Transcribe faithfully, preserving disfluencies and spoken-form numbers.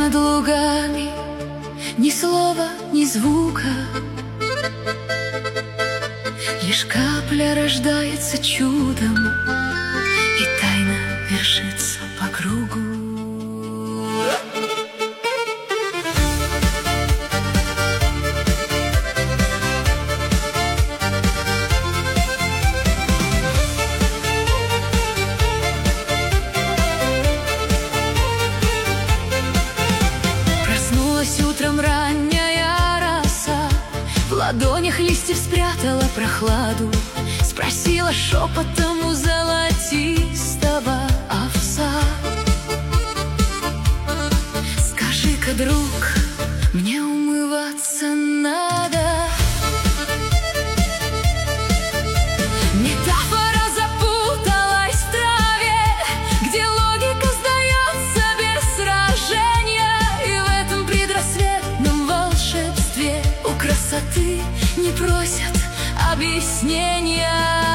над лугами, ни слова, ни звука. Лишь капля рождается чудом и тайно вершится по кругу. Утром ранняя роса в ладонях листьев спрятала прохладу, спросила шепотом у золотистого овса: скажи-ка, друг, мне умываться надо? Метафора запуталась в траве, где логика сдается без сражения, и в этом предрассветном волшебстве у красоты не просят объяснения.